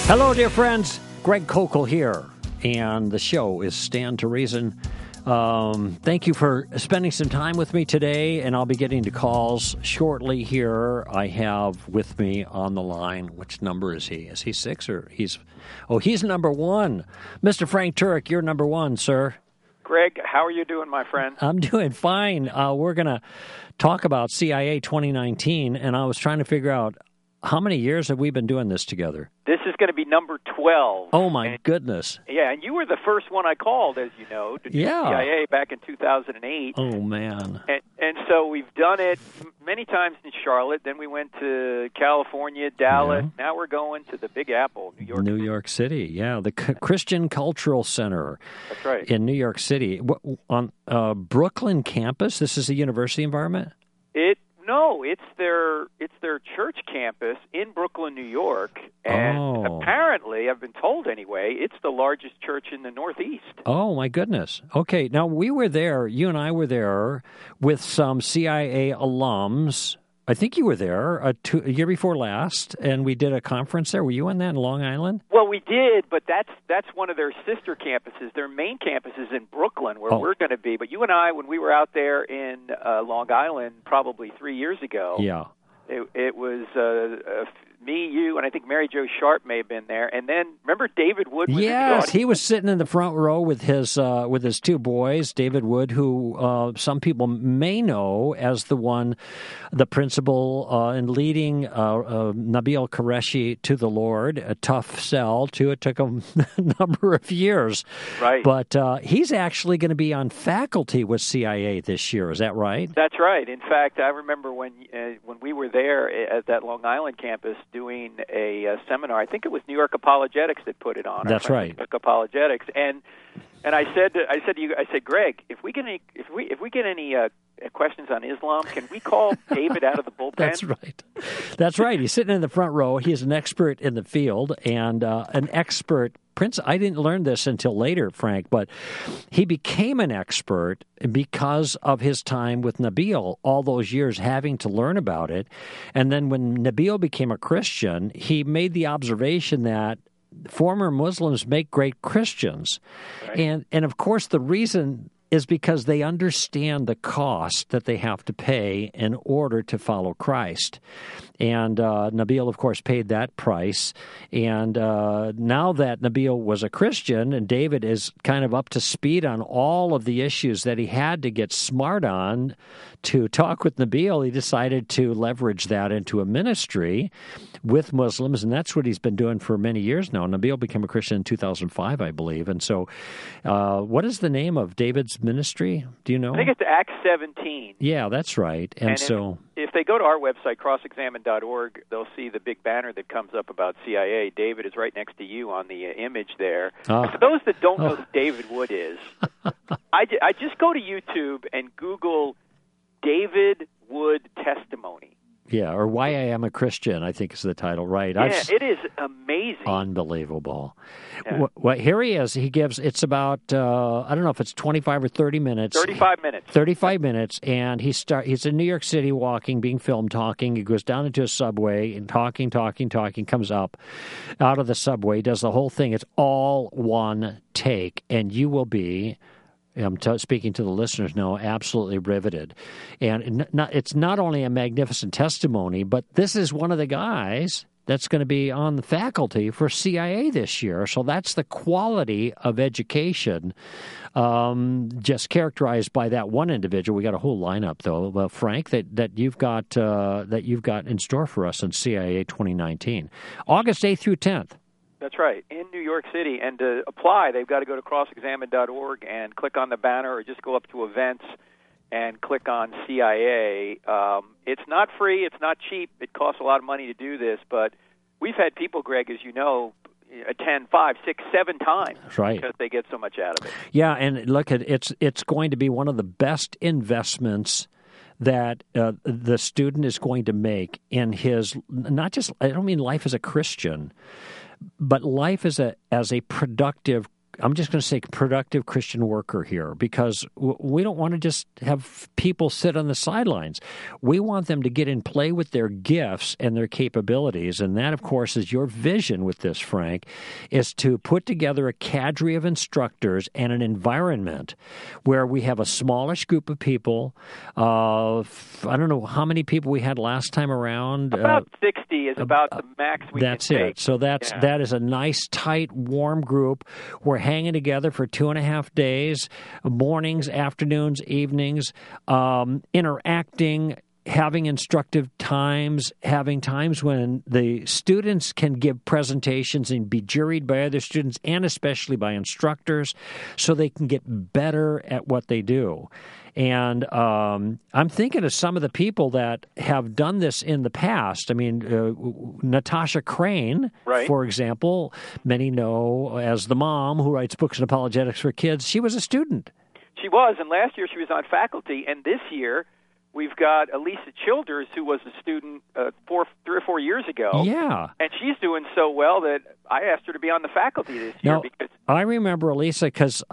Hello, dear friends. Greg Kokel here, and the show is Stand to Reason. Thank you for spending some time with me today, and I'll be getting to calls shortly here. I have with me on the line, which number is he? Is he 6 or he's number 1. Mr. Frank Turek, you're number 1, sir. Greg, how are you doing, my friend? I'm doing fine. We're going to talk about CIA 2019, and I was trying to figure out, how many years have we been doing this together? This is going to be number 12. Oh, my goodness. Yeah, and you were the first one I called, as you know, to do CIA back in 2008. Oh, man. And so we've done it many times in Charlotte. Then we went to California, Dallas. Yeah. Now we're going to the Big Apple, New York City. New York City, yeah. The Christian Cultural Center. That's right. In New York City. On Brooklyn campus? This is a university environment? No, it's their church campus in Brooklyn, New York, and apparently, I've been told anyway, it's the largest church in the Northeast. Oh, my goodness. Okay, now we were there, you and I were there with some CIA alums. I think you were there a year before last, and we did a conference there. Were you on that in Long Island? Well, we did, but that's one of their sister campuses. Their main campus is in Brooklyn, where we're going to be. But you and I, when we were out there in Long Island probably 3 years ago, it was me, you, and I think Mary Jo Sharp may have been there. And then, remember David Wood was in the audience? He was sitting in the front row with his two boys, David Wood, who some people may know as the principal in leading Nabil Qureshi to the Lord, a tough sell, too. It took him a number of years. Right. But he's actually going to be on faculty with CIA this year. Is that right? That's right. In fact, I remember when we were there at that Long Island campus, doing a seminar. I think it was New York Apologetics that put it on. That's right. New York Apologetics, and I said to you, Greg, if we get any questions on Islam, can we call David out of the bullpen? That's right. He's sitting in the front row. He's an expert in the field and an expert. I didn't learn this until later, Frank, but he became an expert because of his time with Nabil, all those years having to learn about it. And then when Nabil became a Christian, he made the observation that former Muslims make great Christians. Right. And of course, the reason is because they understand the cost that they have to pay in order to follow Christ. And Nabil, of course, paid that price. And now that Nabil was a Christian and David is kind of up to speed on all of the issues that he had to get smart on to talk with Nabil, he decided to leverage that into a ministry with Muslims, and that's what he's been doing for many years now. Nabil became a Christian in 2005, I believe. And so what is the name of David's ministry? Do you know? I think it's Acts 17. Yeah, that's right. And so if they go to our website, crossexamine.org, they'll see the big banner that comes up about CIA. David is right next to you on the image there. For those that don't know who David Wood is, I just go to YouTube and Google David Wood testimony. Yeah, or Why I Am a Christian, I think is the title, right? Yeah, it is amazing. Unbelievable. Yeah. Well, here he is. He gives, it's about, I don't know if it's 25 or 30 minutes. 35 minutes. 35 minutes, and he's in New York City walking, being filmed, talking. He goes down into a subway and talking, comes up out of the subway, does the whole thing. It's all one take, and you will be... I'm speaking to the listeners now, absolutely riveted. And it's not only a magnificent testimony, but this is one of the guys that's going to be on the faculty for CIA this year. So that's the quality of education, just characterized by that one individual. We got a whole lineup, though, Frank, that you've got in store for us in CIA 2019, August 8th through 10th. That's right, in New York City. And to apply, they've got to go to crossexamine.org and click on the banner, or just go up to events and click on CIA. It's not free. It's not cheap. It costs a lot of money to do this. But we've had people, Greg, as you know, attend 5, 6, 7 times. That's right. Because they get so much out of it. Yeah, and look, it's going to be one of the best investments that the student is going to make in his, not just, I don't mean life as a Christian, but life as a productive I'm just going to say productive Christian worker here, because we don't want to just have people sit on the sidelines. We want them to get in play with their gifts and their capabilities. And that, of course, is your vision with this, Frank, is to put together a cadre of instructors and an environment where we have a smallish group of people. I don't know how many people we had last time around. About 60 is about the max we can take. That's it. So that is a nice, tight, warm group. We're hanging together for 2.5 days, mornings, afternoons, evenings, interacting, having instructive times, having times when the students can give presentations and be juried by other students and especially by instructors so they can get better at what they do. And I'm thinking of some of the people that have done this in the past. I mean, Natasha Crane, right, for example, many know as the mom who writes books on apologetics for kids. She was a student. She was, and last year she was on faculty, and this year we've got Elisa Childers, who was a student 3 or 4 years ago. Yeah. And she's doing so well that I asked her to be on the faculty this year. Now, because I remember Elisa because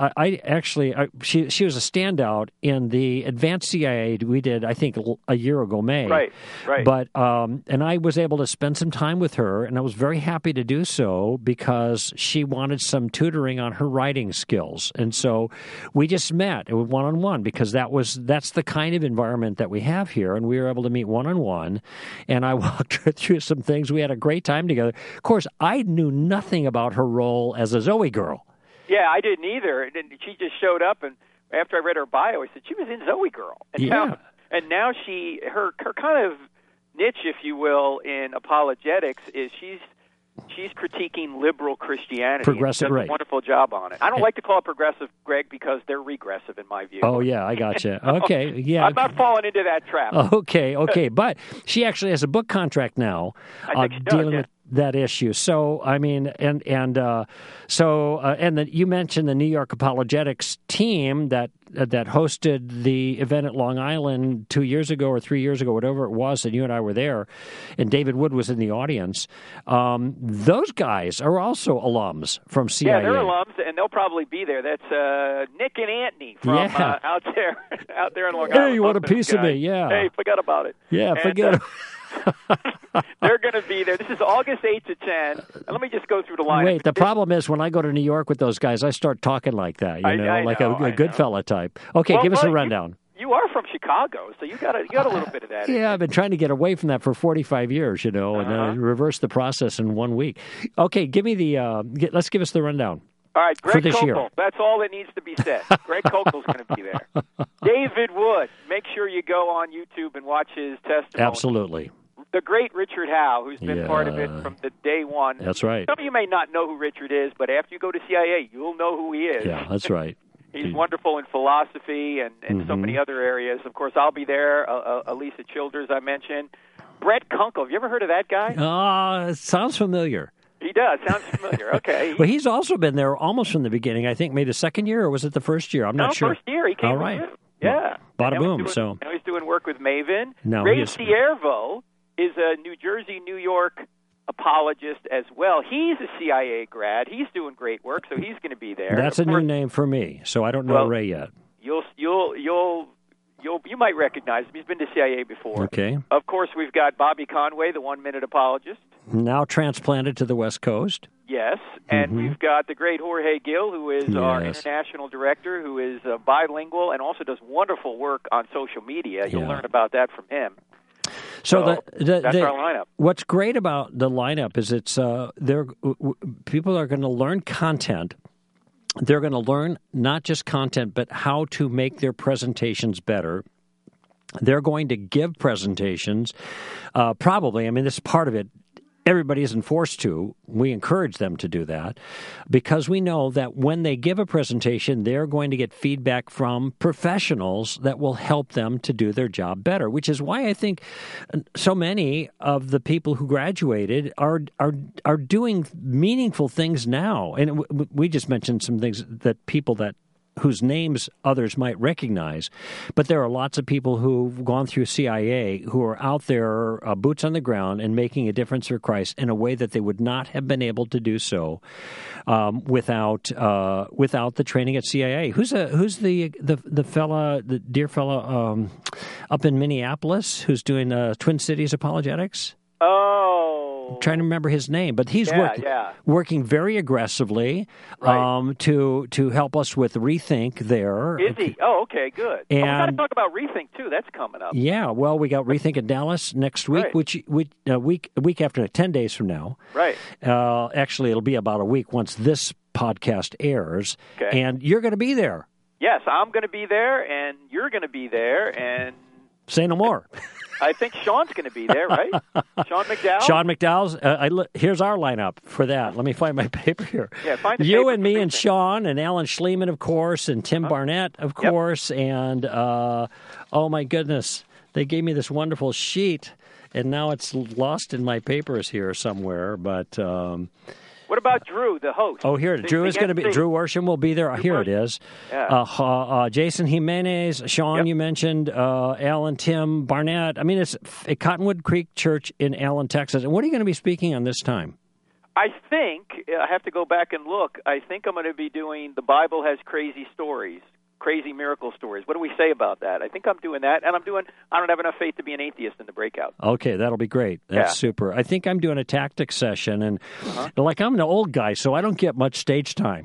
she was a standout in the advanced CIA we did, I think, a year ago, May. Right. But, and I was able to spend some time with her, and I was very happy to do so because she wanted some tutoring on her writing skills. And so we just met one-on-one because that's the kind of environment that we have here, and we were able to meet one-on-one, and I walked her through some things. We had a great time together. Of course, I knew nothing about her role as a Zoe girl. Yeah, I didn't either. And she just showed up, and after I read her bio, I said, she was in Zoe Girl. And now her kind of niche, if you will, in apologetics is she's critiquing liberal Christianity. Progressive, right. A wonderful job on it. I don't like to call it progressive, Greg, because they're regressive in my view. Oh, yeah, I gotcha. Okay, yeah. I'm not falling into that trap. Okay. But she actually has a book contract now dealing with that issue. So, I mean, and you mentioned the New York Apologetics team that hosted the event at Long Island 2 years ago or 3 years ago, whatever it was, and you and I were there, and David Wood was in the audience. Those guys are also alums from CIA. Yeah, they're alums, and they'll probably be there. That's Nick and Anthony from out there in Long Island. Hey, you want a piece of me? Yeah. Hey, forget about it. Yeah, forget it. They're going to be there. This is August 8 to 10. And let me just go through the lineup. Wait, the problem is when I go to New York with those guys, I start talking like that, like a good fella type. Okay, give us a rundown. You are from Chicago, so you got a little bit of that. Yeah, I've been trying to get away from that for 45 years, and then reverse the process in 1 week. Okay, give me let's give us the rundown. All right, Greg Kokel. Year. That's all that needs to be said. Greg Kokel's going to be there. David Wood. Make sure you go on YouTube and watch his testimony. Absolutely. The great Richard Howe, who's been part of it from the day one. That's right. Some of you may not know who Richard is, but after you go to CIA, you'll know who he is. Yeah, that's right. He's wonderful in philosophy and so many other areas. Of course, I'll be there. Elisa Childers, I mentioned. Brett Kunkle. Have you ever heard of that guy? Sounds familiar. He does. Sounds familiar. Okay. Well, he's also been there almost from the beginning. I think maybe the second year, or was it the first year? I'm not sure. First year. He came. All right. Yeah. Bada boom. Now he's doing work with Maven. No, Ray Ciervo is a New Jersey, New York apologist as well. He's a CIA grad. He's doing great work, so he's going to be there. That's a new name for me, so I don't know Ray yet. You might recognize him. He's been to CIA before. Okay. Of course, we've got Bobby Conway, the 1 Minute Apologist. Now transplanted to the West Coast. Yes, and we've got the great Jorge Gil, who is our international director, who is bilingual and also does wonderful work on social media. You'll learn about that from him. So that's our lineup. What's great about the lineup is people are going to learn content. They're going to learn not just content, but how to make their presentations better. They're going to give presentations, probably. I mean, this is part of it. Everybody isn't forced to. We encourage them to do that because we know that when they give a presentation, they're going to get feedback from professionals that will help them to do their job better, which is why I think so many of the people who graduated are doing meaningful things now. And we just mentioned some things that people that whose names others might recognize, but there are lots of people who've gone through CIA who are out there, boots on the ground, and making a difference for Christ in a way that they would not have been able to do so without the training at CIA. Who's the fella, the dear fella up in Minneapolis who's doing Twin Cities apologetics? Oh, I'm trying to remember his name, but he's working very aggressively to help us with Rethink there. Is he? Oh, okay, good. And we got to talk about Rethink too. That's coming up. Yeah, well, we got Rethink in Dallas next week, a week after 10 days from now. Right. Actually, it'll be about a week once this podcast airs, and you're going to be there. Yes, I'm going to be there, and you're going to be there, and say no more. I think Sean's going to be there, right? Sean McDowell? Sean McDowell's. Here's our lineup for that. Let me find my paper here. Yeah, find the you paper and me and Sean and Alan Schleman, of course, and Tim Barnett, of course, and oh my goodness, they gave me this wonderful sheet, and now it's lost in my papers here somewhere, but... what about Drew, the host? Oh, here. Drew is going to be. Drew Worsham will be there. Here it is. Yeah. Jason Jimenez, Sean, you mentioned, Alan, Tim, Barnett. I mean, it's at Cottonwood Creek Church in Allen, Texas. And what are you going to be speaking on this time? I think, I have to go back and look, I think I'm going to be doing The Bible Has Crazy Stories. Crazy miracle stories. What do we say about that? I think I'm doing that, and I don't have enough faith to be an atheist in the breakout. Okay, that'll be great. That's super. I think I'm doing a tactics session, and like I'm an old guy, so I don't get much stage time.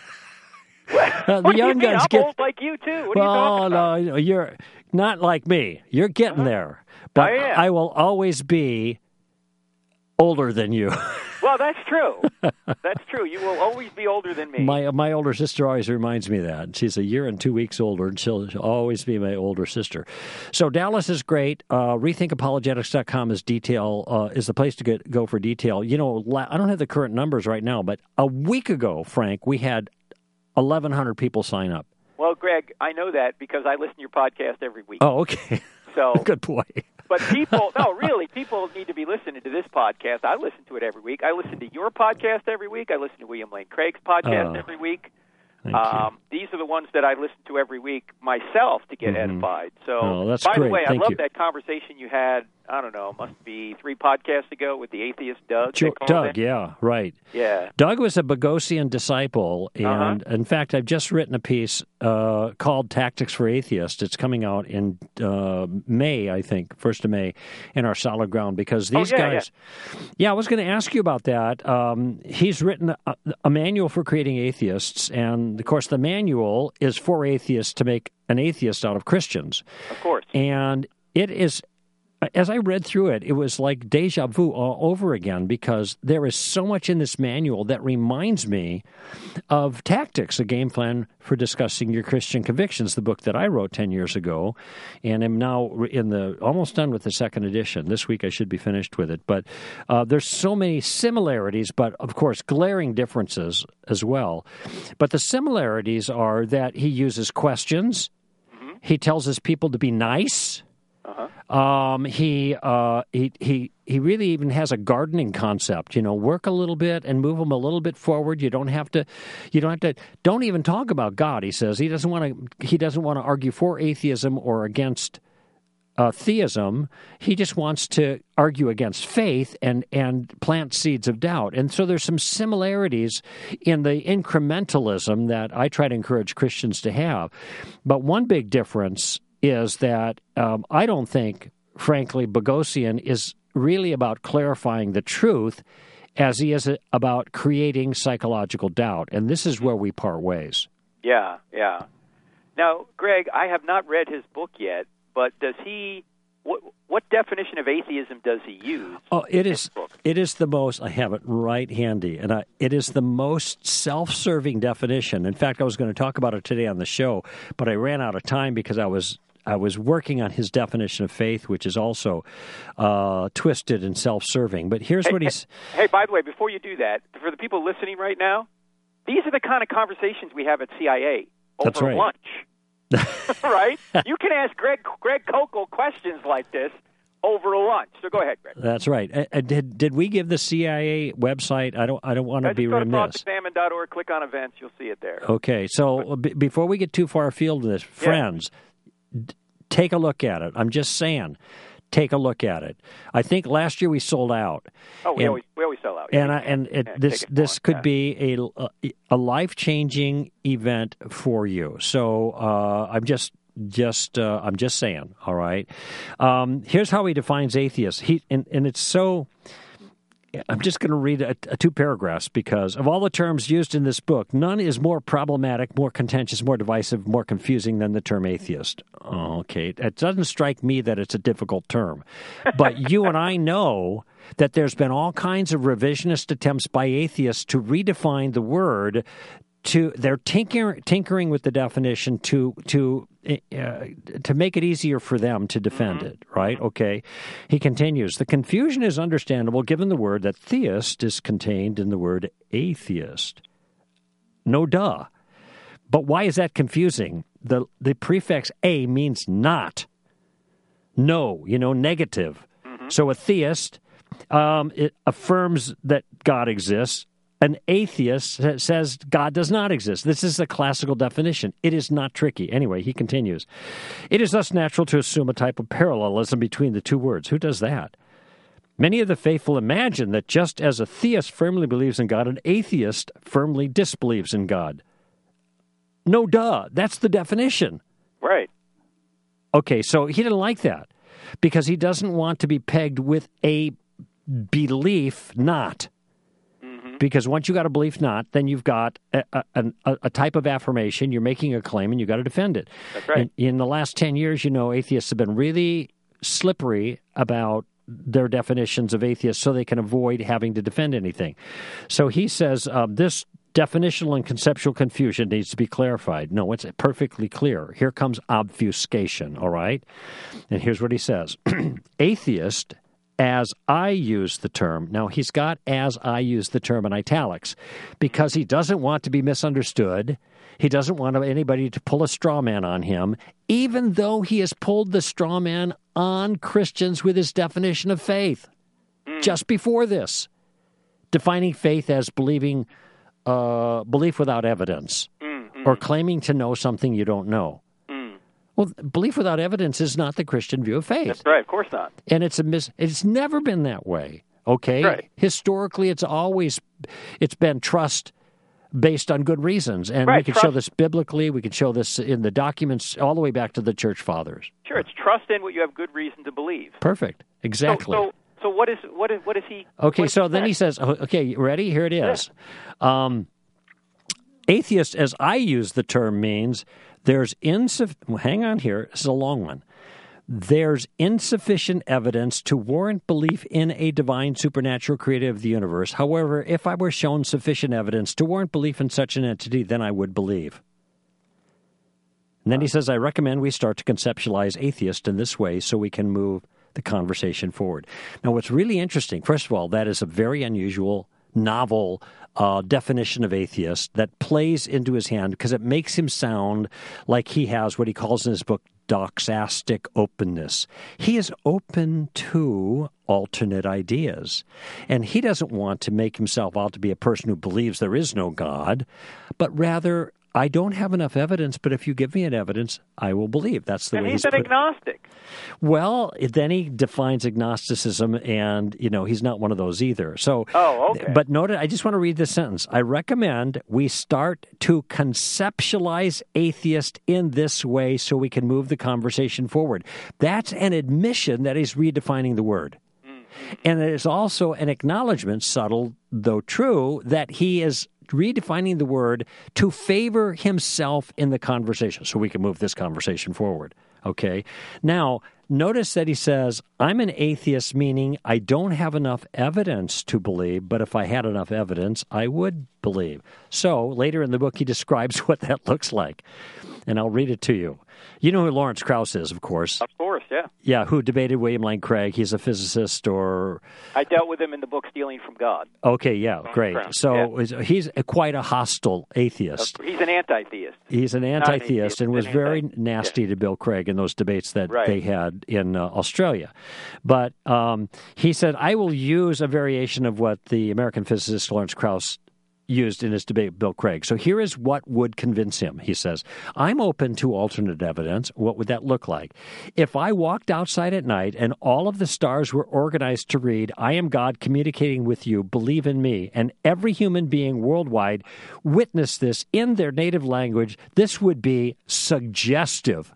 The young guns get old like you too. What are you talking about? No, you're not like me. You're getting there, but I will always be older than you. Well, that's true. That's true. You will always be older than me. My older sister always reminds me that. She's a year and 2 weeks older, and she'll always be my older sister. So Dallas is great. RethinkApologetics.com is the place to go for detail. You know, I don't have the current numbers right now, but a week ago, Frank, we had 1,100 people sign up. Well, Greg, I know that because I listen to your podcast every week. Oh, okay. So good boy. But people need to be listening to this podcast. I listen to it every week. I listen to your podcast every week. I listen to William Lane Craig's podcast every week. These are the ones that I listen to every week myself to get edified. So, that's by great. the way, Thank I love you. that conversation you had, I don't know, must be 3 podcasts ago with the atheist Doug. Doug, yeah, right. Yeah. Doug was a Bogosian disciple, and in fact, I've just written a piece called Tactics for Atheists. It's coming out in May, I think, 1st of May, in our Solid Ground, because these guys... Yeah, I was going to ask you about that. He's written a manual for creating atheists, and, of course, the manual is for atheists to make an atheist out of Christians. Of course. And it is... As I read through it, it was like deja vu all over again, because there is so much in this manual that reminds me of Tactics, a game plan for discussing your Christian convictions, the book that I wrote 10 years ago, and am now almost done with the 2nd edition. This week I should be finished with it. But there's so many similarities, but of course glaring differences as well. But the similarities are that he uses questions. He tells his people to be nice. He really even has a gardening concept. You know, work a little bit and move them a little bit forward. You don't have to. Don't even talk about God. He says he doesn't want to argue for atheism or against theism. He just wants to argue against faith and plant seeds of doubt. And so there's some similarities in the incrementalism that I try to encourage Christians to have. But one big difference is that I don't think, frankly, Bogosian is really about clarifying the truth as he is about creating psychological doubt. And this is where we part ways. Yeah. Now, Greg, I have not read his book yet, but does he... What definition of atheism does he use? Oh, it is the most, I have it right handy, and it is the most self-serving definition. In fact, I was going to talk about it today on the show, but I ran out of time because I was working on his definition of faith, which is also twisted and self-serving. But here's what he's... Hey, by the way, before you do that, for the people listening right now, these are the kind of conversations we have at CIA over lunch. Right? You can ask Greg Koukl questions like this over lunch. So go ahead, Greg. That's right. Did we give the CIA website? I don't want to be remiss. Just go to crossexamine.org, click on events, you'll see it there. Okay, so before we get too far afield in this, friends, take a look at it. I'm just saying, take a look at it. I think last year we sold out. Oh, we always sell out. This could be a life-changing event for you. So I'm just saying, all right? Here's how he defines atheist. And it's so... I'm just going to read two paragraphs because of all the terms used in this book, none is more problematic, more contentious, more divisive, more confusing than the term atheist. Okay, it doesn't strike me that it's a difficult term. But you and I know that there's been all kinds of revisionist attempts by atheists to redefine the word. They're tinkering with the definition to make it easier for them to defend it, right? Okay. He continues, the confusion is understandable given the word that theist is contained in the word atheist. No duh. But why is that confusing? The prefix a means not. No, negative. Mm-hmm. So a theist, it affirms that God exists. An atheist says God does not exist. This is a classical definition. It is not tricky. Anyway, he continues. It is thus natural to assume a type of parallelism between the two words. Who does that? Many of the faithful imagine that just as a theist firmly believes in God, an atheist firmly disbelieves in God. No duh. That's the definition. Right. Okay, so he didn't like that because he doesn't want to be pegged with a belief not. Because once you got a belief not, then you've got a type of affirmation. You're making a claim, and you got to defend it. That's right. In the last 10 years, atheists have been really slippery about their definitions of atheists so they can avoid having to defend anything. So he says this definitional and conceptual confusion needs to be clarified. No, it's perfectly clear. Here comes obfuscation, all right? And here's what he says. Atheist, as I use the term. Now, he's got as I use the term in italics because he doesn't want to be misunderstood. He doesn't want anybody to pull a straw man on him, even though he has pulled the straw man on Christians with his definition of faith just before this, defining faith as belief without evidence or claiming to know something you don't know. Well, belief without evidence is not the Christian view of faith. That's right, of course not. And it's never been that way, okay? Right. Historically, it's been trust based on good reasons. And we can show this biblically, we can show this in the documents all the way back to the church fathers. Sure, it's trust in what you have good reason to believe. Perfect, exactly. So what is he... Okay, so then he says, okay, you ready? Here it is. Yeah. Atheist, as I use the term, means... hang on here. This is a long one. There's insufficient evidence to warrant belief in a divine supernatural creator of the universe. However, if I were shown sufficient evidence to warrant belief in such an entity, then I would believe. And then he says, I recommend we start to conceptualize atheist in this way so we can move the conversation forward. Now, what's really interesting, first of all, that is a very unusual, novel definition of atheist that plays into his hand because it makes him sound like he has what he calls in his book doxastic openness. He is open to alternate ideas, and he doesn't want to make himself out to be a person who believes there is no God, but rather, I don't have enough evidence, but if you give me an evidence, I will believe. That's the way he's an agnostic. Well, then he defines agnosticism, and, he's not one of those either. So, okay. But note, I just want to read this sentence. I recommend we start to conceptualize atheist in this way so we can move the conversation forward. That's an admission that he's redefining the word. And it is also an acknowledgement, subtle though true, that he is redefining the word to favor himself in the conversation so we can move this conversation forward. Okay? Now, notice that he says, I'm an atheist, meaning I don't have enough evidence to believe, but if I had enough evidence, I would believe. So, later in the book, he describes what that looks like. And I'll read it to you. You know who Lawrence Krauss is, of course. Of course, yeah. Yeah, who debated William Lane Craig. He's a physicist, or... I dealt with him in the book Stealing from God. Okay, yeah, great. So he's quite a hostile atheist. He's an anti-theist. He's an anti-theist and was very nasty to Bill Craig in those debates that they had in Australia. But he said, I will use a variation of what the American physicist Lawrence Krauss used in his debate with Bill Craig. So here is what would convince him. He says, I'm open to alternate evidence. What would that look like? If I walked outside at night and all of the stars were organized to read, I am God communicating with you, believe in me, and every human being worldwide witnessed this in their native language, this would be suggestive.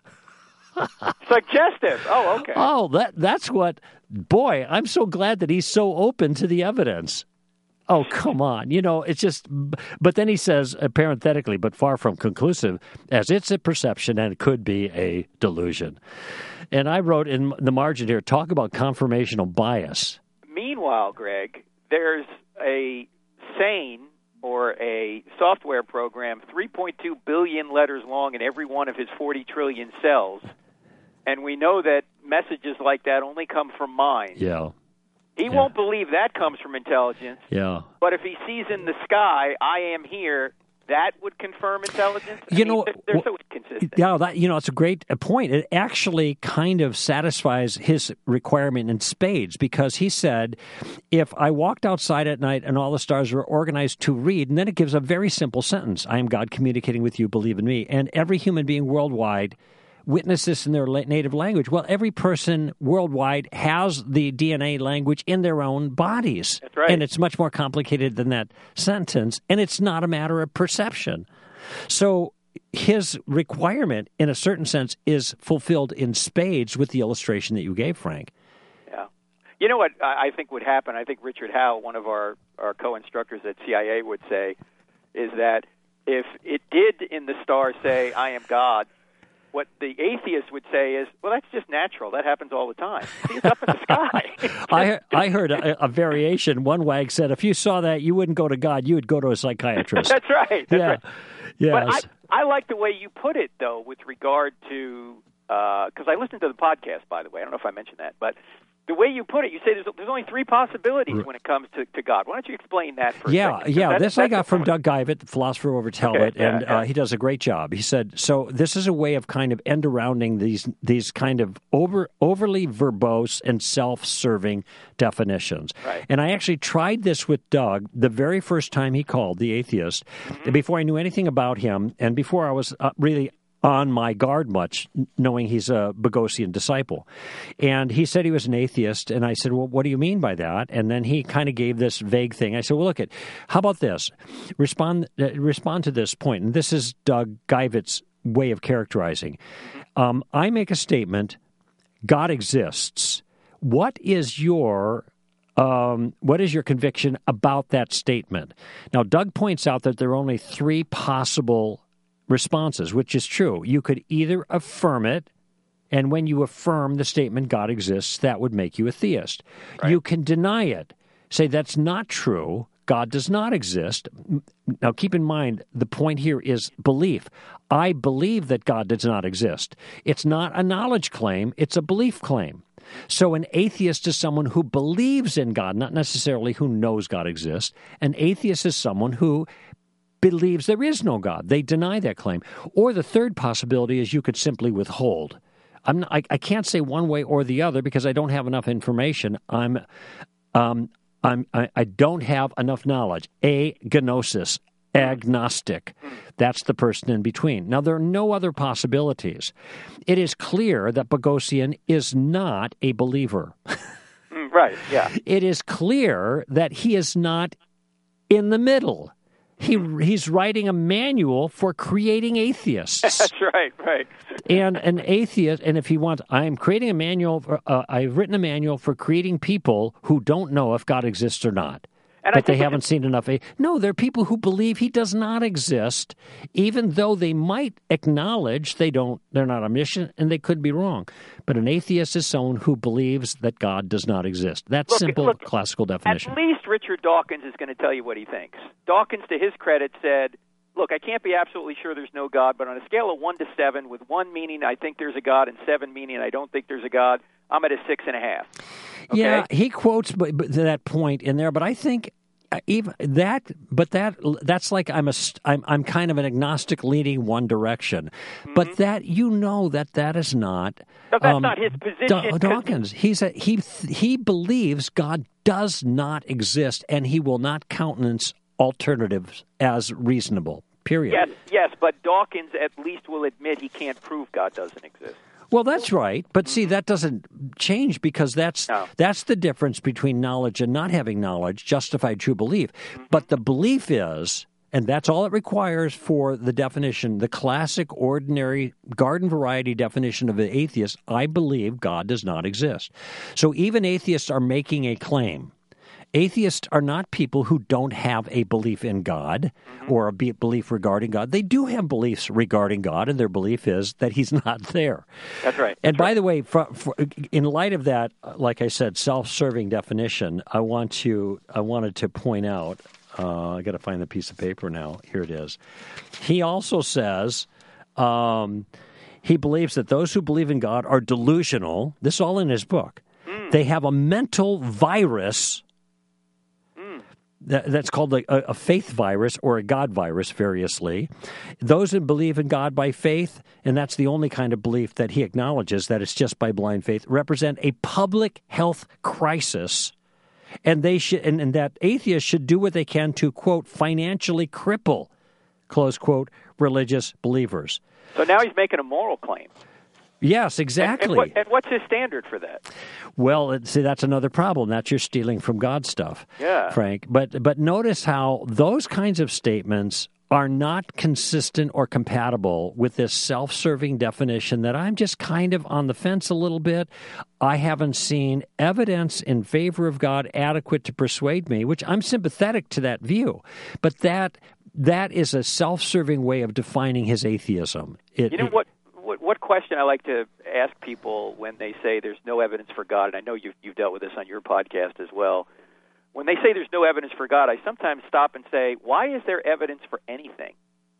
Suggestive. Oh, okay. Oh, that's what... Boy, I'm so glad that he's so open to the evidence. Oh, come on. It's just, but then he says, parenthetically, but far from conclusive, as it's a perception and it could be a delusion. And I wrote in the margin here, talk about confirmational bias. Meanwhile, Greg, there's a SANE, or a software program, 3.2 billion letters long in every one of his 40 trillion cells. And we know that messages like that only come from mind. Yeah. He won't believe that comes from intelligence. Yeah. But if he sees in the sky, I am here, that would confirm intelligence? They're so inconsistent. Yeah, it's a great point. It actually kind of satisfies his requirement in spades, because he said, if I walked outside at night and all the stars were organized to read, and then it gives a very simple sentence, I am God communicating with you, believe in me, and every human being worldwide witness this in their native language. Well, every person worldwide has the DNA language in their own bodies. That's right. And it's much more complicated than that sentence, and it's not a matter of perception. So his requirement, in a certain sense, is fulfilled in spades with the illustration that you gave, Frank. Yeah. You know what I think would happen? I think Richard Howe, one of our co-instructors at CIA, would say, is that if it did in the stars say, I am God, what the atheist would say is, well, that's just natural. That happens all the time. See, it's up in the sky. I heard a variation. One wag said, if you saw that, you wouldn't go to God. You would go to a psychiatrist. That's right. That's right. Yes. But I like the way you put it, though, with regard to, because I listened to the podcast, by the way. I don't know if I mentioned that. But the way you put it, you say there's only three possibilities when it comes to God. Why don't you explain that for a second? Yeah. This I got from Doug Geivett, the philosopher over Talbot, and he does a great job. He said, so this is a way of kind of end-arounding these kind of overly verbose and self-serving definitions. Right. And I actually tried this with Doug the very first time he called, the atheist, before I knew anything about him, and before I was really on my guard much, knowing he's a Boghossian disciple. And he said he was an atheist, and I said, well, what do you mean by that? And then he kind of gave this vague thing. I said, well, look, how about this? Respond to this point. And this is Doug Geivett's way of characterizing. I make a statement, God exists. What is your conviction about that statement? Now, Doug points out that there are only three possible responses, which is true. You could either affirm it, and when you affirm the statement God exists, that would make you a theist. Right. You can deny it. Say that's not true. God does not exist. Now, keep in mind, the point here is belief. I believe that God does not exist. It's not a knowledge claim. It's a belief claim. So an atheist is someone who believes in God, not necessarily who knows God exists. An atheist is someone who believes there is no God. They deny that claim. Or the third possibility is you could simply withhold. I can't say one way or the other because I don't have enough information. I don't have enough knowledge. Agnosis, agnostic. That's the person in between. Now, there are no other possibilities. It is clear that Boghossian is not a believer. Right, yeah. It is clear that he is not in the middle. He's writing a manual for creating atheists. That's right. And an atheist, and if he wants, I'm creating a manual, I've written a manual for creating people who don't know if God exists or not. But they haven't seen enough. No, there are people who believe he does not exist, even though they might acknowledge they're not omniscient and they could be wrong. But an atheist is someone who believes that God does not exist. That's simple classical definition. At least Richard Dawkins is going to tell you what he thinks. Dawkins, to his credit, said, look, I can't be absolutely sure there's no God, but on a scale of 1 to 7, with 1 meaning I think there's a God and 7 meaning I don't think there's a God, I'm at a 6.5. Okay? Yeah, he quotes that point in there, but I think even that, but that's like I'm kind of an agnostic leaning one direction, but that that is not. No, that's not his position. Dawkins, he believes God does not exist, and he will not countenance alternatives as reasonable. Period. Yes, but Dawkins at least will admit he can't prove God doesn't exist. Well, that's right. But see, that doesn't change because that's the difference between knowledge and not having knowledge, justified true belief. But the belief is, and that's all it requires for the definition, the classic, ordinary, garden variety definition of an atheist, I believe God does not exist. So even atheists are making a claim. Atheists are not people who don't have a belief in God or a belief regarding God. They do have beliefs regarding God, and their belief is that he's not there. That's right. And by the way, in light of that, like I said, self-serving definition, I wanted to point out, I got to find the piece of paper now. Here it is. He also says he believes that those who believe in God are delusional. This is all in his book. They have a mental virus. That's called a faith virus or a God virus, variously. Those who believe in God by faith, and that's the only kind of belief that he acknowledges, that it's just by blind faith, represent a public health crisis, and they should, and that atheists should do what they can to, quote, financially cripple, close quote, religious believers. So now he's making a moral claim. Yes, exactly. And what's his standard for that? Well, see, that's another problem. That's you're stealing from God stuff, Frank. But notice how those kinds of statements are not consistent or compatible with this self-serving definition that I'm just kind of on the fence a little bit. I haven't seen evidence in favor of God adequate to persuade me, which I'm sympathetic to that view. But that is a self-serving way of defining his atheism. What question I like to ask people when they say there's no evidence for God, and I know you've dealt with this on your podcast as well. When they say there's no evidence for God, I sometimes stop and say, why is there evidence for anything?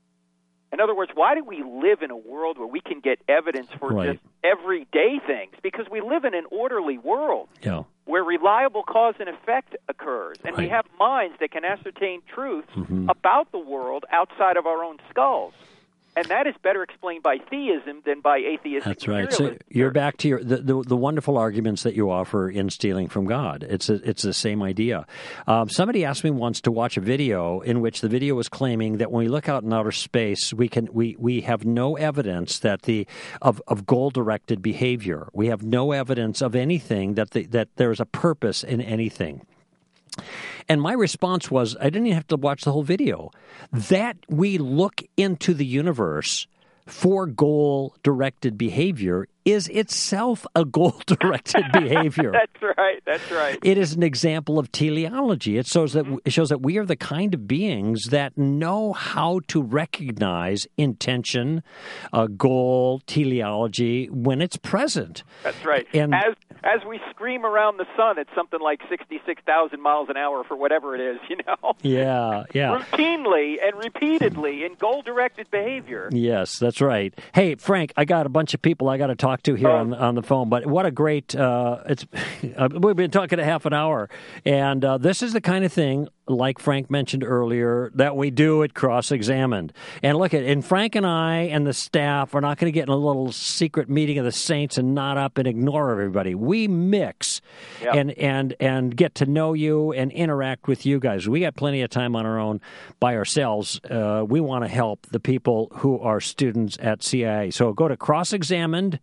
In other words, why do we live in a world where we can get evidence for just everyday things? Because we live in an orderly world where reliable cause and effect occurs, and we have minds that can ascertain truths about the world outside of our own skulls. And that is better explained by theism than by atheism. That's right. So you're back to the wonderful arguments that you offer in Stealing from God. It's the same idea. Somebody asked me once to watch a video in which the video was claiming that when we look out in outer space, we have no evidence of goal-directed behavior. We have no evidence of anything that there is a purpose in anything. And my response was, I didn't even have to watch the whole video, that we look into the universe for goal-directed behavior is itself a goal-directed behavior. That's right. It is an example of teleology. It shows that we are the kind of beings that know how to recognize intention, goal, teleology when it's present. That's right. And as we scream around the sun at something like 66,000 miles an hour for whatever it is, Yeah. Routinely and repeatedly in goal-directed behavior. Yes, that's right. Hey, Frank, I got a bunch of people I got to talk to here on the phone, but what a great, we've been talking a half an hour, and this is the kind of thing, like Frank mentioned earlier, that we do at Cross-Examined. And look, and Frank and I and the staff are not going to get in a little secret meeting of the saints and nod up and ignore everybody. We mix and get to know you and interact with you guys. We got plenty of time on our own by ourselves. We want to help the people who are students at CIA. So go to crossexamined.org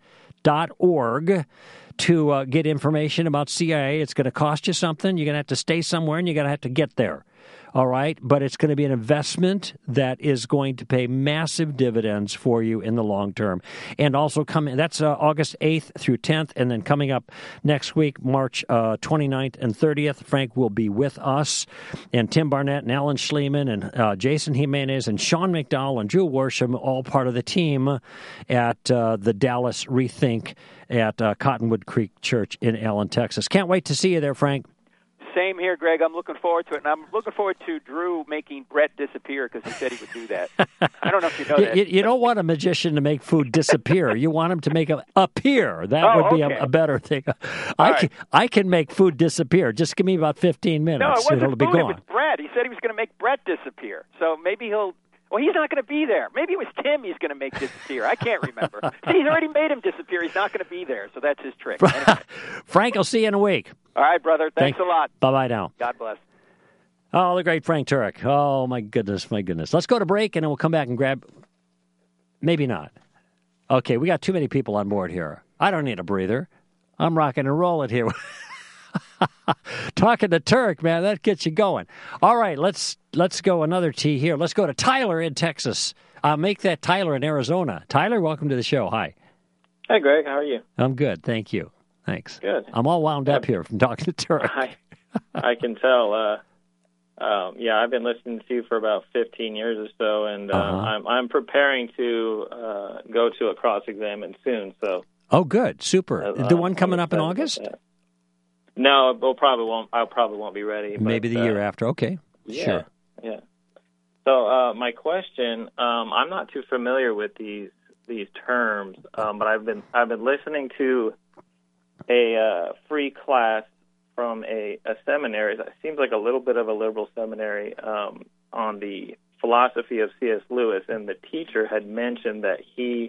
to get information about CIA. It's going to cost you something. You're going to have to stay somewhere, and you're going to have to get there. All right? But it's going to be an investment that is going to pay massive dividends for you in the long term. And also that's August 8th through 10th, and then coming up next week, March 29th and 30th, Frank will be with us, and Tim Barnett and Alan Schleman and Jason Jimenez and Sean McDowell and Drew Worsham, all part of the team at the Dallas Rethink at Cottonwood Creek Church in Allen, Texas. Can't wait to see you there, Frank. Same here, Greg. I'm looking forward to it, and I'm looking forward to Drew making Brett disappear because he said he would do that. I don't know if you know that. You don't want a magician to make food disappear. You want him to make it appear. That would be a better thing. I can make food disappear. Just give me about 15 minutes. No, it wasn't It'll food. be gone. It was Brett. He said he was going to make Brett disappear. So maybe he'll. Well, he's not going to be there. Maybe it was Tim he's going to make disappear. I can't remember. See, he's already made him disappear. He's not going to be there, so that's his trick. Anyway. Frank, I'll see you in a week. All right, brother. Thanks a lot. Bye-bye now. God bless. Oh, the great Frank Turek. Oh, my goodness, my goodness. Let's go to break, and then we'll come back and grab... Maybe not. Okay, we got too many people on board here. I don't need a breather. I'm rocking and rolling here. Talking to Turk, man, that gets you going. All right, let's go another T here. Let's go to Tyler in Texas. Make that Tyler in Arizona. Tyler, welcome to the show. Hi. Hi, Greg. How are you? I'm good, thank you. Thanks. Good. I'm all wound up here from talking to Turk. I can tell. I've been listening to you for about 15 years or so, and I'm preparing to go to a cross-examine soon. So. Oh, good, super. The one coming up in August? No, I probably won't be ready. Maybe the year after. Okay, sure. Yeah. So my question, I'm not too familiar with these terms, but I've been listening to a free class from a seminary. It seems like a little bit of a liberal seminary on the philosophy of C.S. Lewis, and the teacher had mentioned that he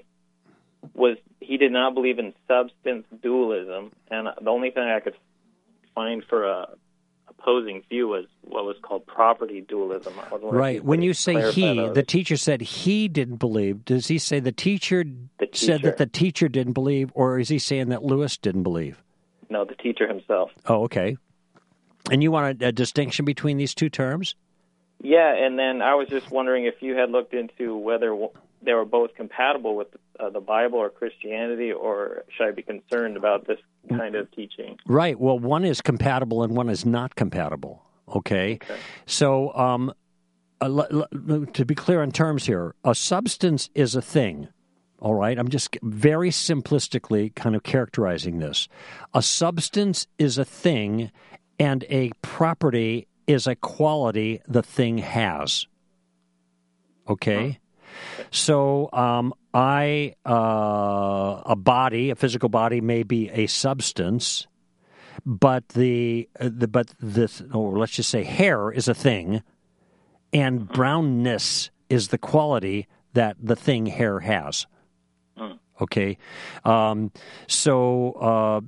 did not believe in substance dualism, and the only thing I could find for a opposing view was what was called property dualism. Right. When you say he, the teacher said he didn't believe. Does he say the teacher said that the teacher didn't believe, or is he saying that Lewis didn't believe? No, the teacher himself. Oh, okay. And you want a distinction between these two terms? Yeah, and then I was just wondering if you had looked into whether they were both compatible with the Bible or Christianity, or should I be concerned about this kind of teaching? Right. Well, one is compatible and one is not compatible. Okay. So to be clear on terms here, a substance is a thing. All right. I'm just very simplistically kind of characterizing this. A substance is a thing, and a property is a quality the thing has. Okay? So a physical body may be a substance, but let's just say hair is a thing, and brownness is the quality that the thing hair has. Okay? So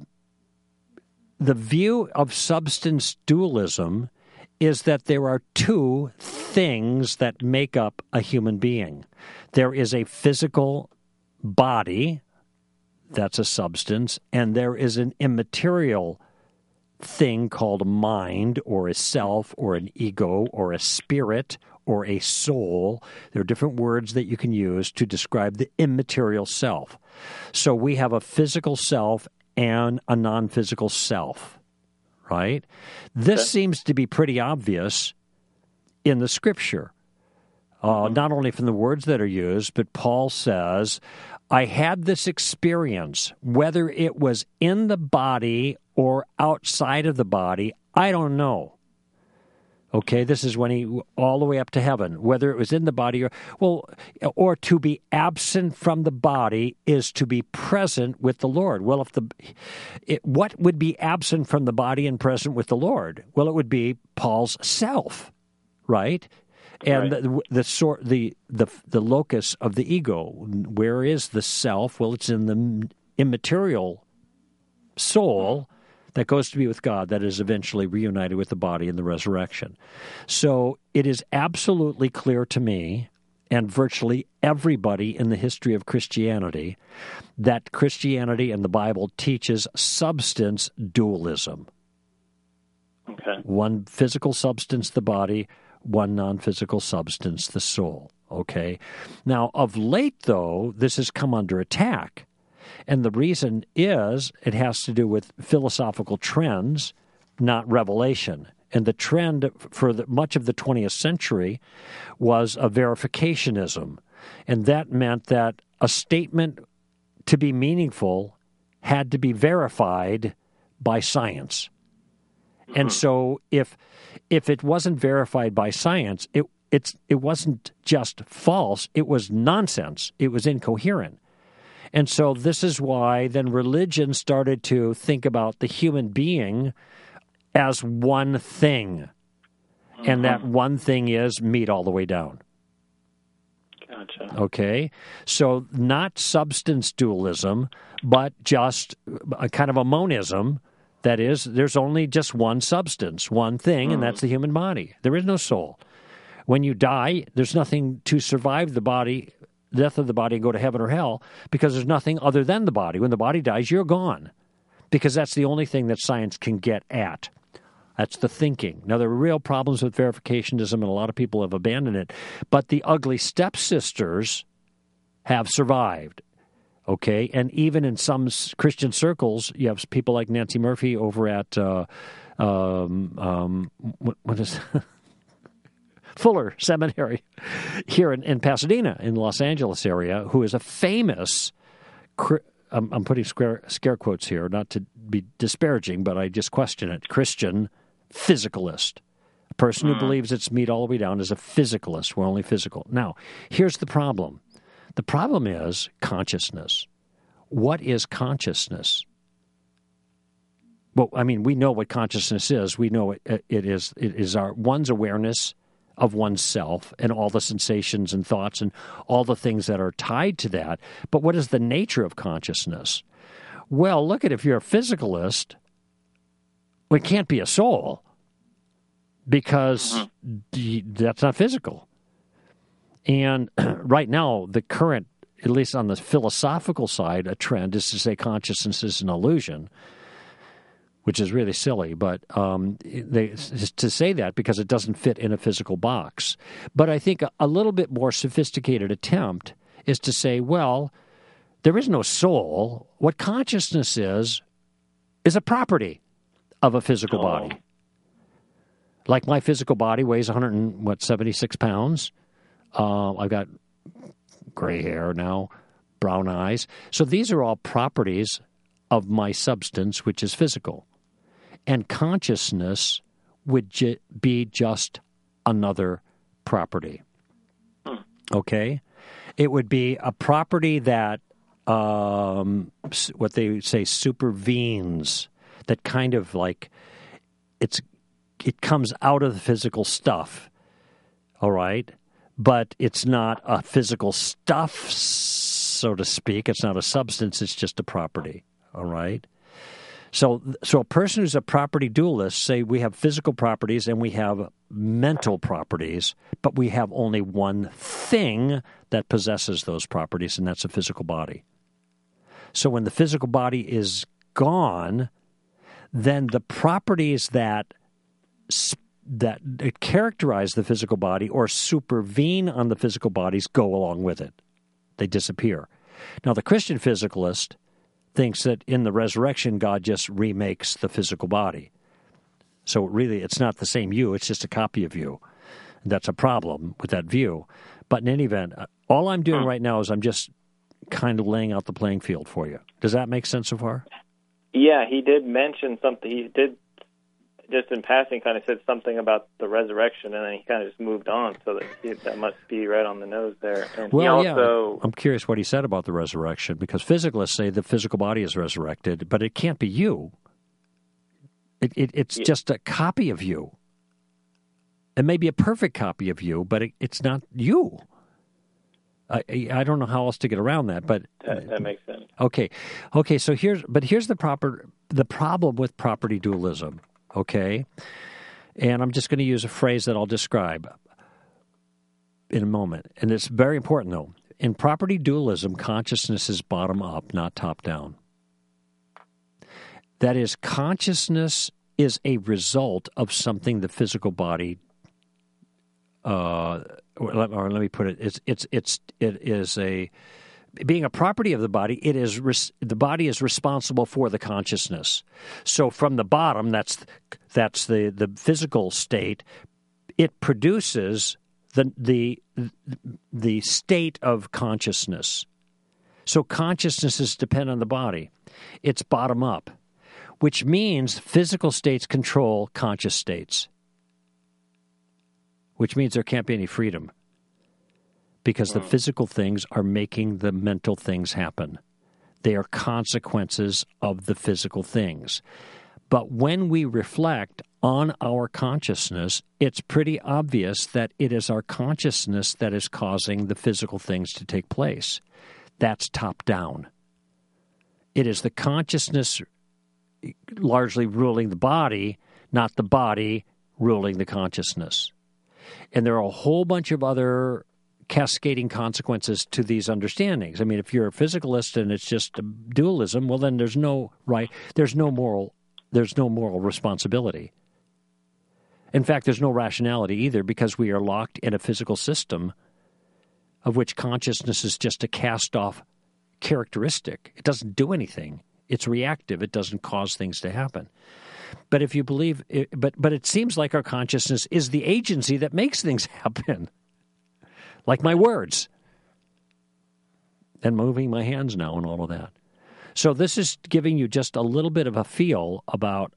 the view of substance dualism is that there are two things that make up a human being. There is a physical body, that's a substance, and there is an immaterial thing called a mind or a self or an ego or a spirit or a soul. There are different words that you can use to describe the immaterial self. So we have a physical self and a non-physical self, right? This seems to be pretty obvious in the Scripture, not only from the words that are used, but Paul says, I had this experience, whether it was in the body or outside of the body, I don't know. Okay, this is when he, all the way up to heaven, whether it was in the body or to be absent from the body is to be present with the Lord. Well, what would be absent from the body and present with the Lord? Well, it would be Paul's self, right? And the locus of the ego. Where is the self? Well, it's in the immaterial soul that goes to be with God, that is eventually reunited with the body in the resurrection. So it is absolutely clear to me, and virtually everybody in the history of Christianity, that Christianity and the Bible teaches substance dualism. Okay. One physical substance, the body, one non-physical substance, the soul. Okay? Now, of late, though, this has come under attack. And the reason is it has to do with philosophical trends, not revelation. And the trend for much of the 20th century was a verificationism. And that meant that a statement, to be meaningful, had to be verified by science. And so if it wasn't verified by science, it wasn't just false, it was nonsense. It was incoherent. And so this is why then religion started to think about the human being as one thing. And that one thing is meat all the way down. Gotcha. Okay? So not substance dualism, but just a kind of a monism. That is, there's only just one substance, one thing, and that's the human body. There is no soul. When you die, there's nothing to survive the body, death of the body, and go to heaven or hell, because there's nothing other than the body. When the body dies, you're gone, because that's the only thing that science can get at. That's the thinking. Now, there are real problems with verificationism, and a lot of people have abandoned it, but the ugly stepsisters have survived. Okay, and even in some Christian circles, you have people like Nancy Murphy over at what is Fuller Seminary here in Pasadena, in the Los Angeles area, who is a famous, I'm putting scare quotes here, not to be disparaging, but I just question it, Christian physicalist. A person who believes it's meat all the way down is a physicalist. We're only physical. Now, here's the problem. The problem is consciousness. What is consciousness? Well, I mean, we know what consciousness is. We know it is one's awareness of oneself and all the sensations and thoughts and all the things that are tied to that. But what is the nature of consciousness? Well, look at, if you're a physicalist, well, it can't be a soul, because that's not physical. And right now, the current, at least on the philosophical side, a trend is to say consciousness is an illusion, which is really silly, but to say that because it doesn't fit in a physical box. But I think a little bit more sophisticated attempt is to say, well, there is no soul. What consciousness is a property of a physical body. Like my physical body weighs 76 pounds. I've got gray hair now, brown eyes. So these are all properties of my substance, which is physical. And consciousness would be just another property. Okay? It would be a property that, what they say, supervenes, that kind of like, it comes out of the physical stuff, all right? But it's not a physical stuff, so to speak. It's not a substance. It's just a property, all right? So a person who's a property dualist, say we have physical properties and we have mental properties, but we have only one thing that possesses those properties, and that's a physical body. So when the physical body is gone, then the properties that characterize the physical body or supervene on the physical bodies go along with it. They disappear. Now, the Christian physicalist thinks that in the resurrection, God just remakes the physical body. So really, it's not the same you, it's just a copy of you. That's a problem with that view. But in any event, all I'm doing right now is I'm just kind of laying out the playing field for you. Does that make sense so far? Yeah, he did mention something. He did, just in passing, kind of said something about the resurrection, and then he kind of just moved on. So that must be right on the nose there. And well, he also, yeah, I'm curious what he said about the resurrection, because physicalists say the physical body is resurrected, but it can't be you. It's just a copy of you. It may be a perfect copy of you, but it's not you. I don't know how else to get around that, but that makes sense. Okay. So here's the problem with property dualism. Okay, and I'm just going to use a phrase that I'll describe in a moment, and it's very important though. In property dualism, consciousness is bottom up, not top down. That is, consciousness is a result of something the physical body. Or let me put it. It is a being a property of the body. It is the body is responsible for the consciousness. So from the bottom, that's the physical state. It produces the state of consciousness. So consciousness is dependent on the body. It's bottom up. which means physical states control conscious states, which means there can't be any freedom because the physical things are making the mental things happen. They are consequences of the physical things. But when we reflect on our consciousness, it's pretty obvious that it is our consciousness that is causing the physical things to take place. That's top down. It is the consciousness largely ruling the body, not the body ruling the consciousness. And there are a whole bunch of other cascading consequences to these understandings. I mean, if you're a physicalist and it's just dualism, well, then there's no moral responsibility. In fact, there's no rationality either, because we are locked in a physical system of which consciousness is just a cast-off characteristic. It doesn't do anything. It's reactive. It doesn't cause things to happen. But if you believe, but it seems like our consciousness is the agency that makes things happen, like my words and moving my hands now and all of that. So this is giving you just a little bit of a feel about